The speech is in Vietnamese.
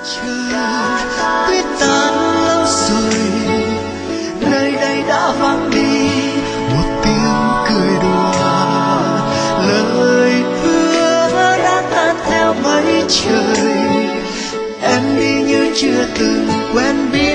trời tuyết tan lâu rồi, nơi đây đã vắng đi một tiếng cười đùa, lời hứa đã tan theo mây trời. Em đi như chưa từng quen biết.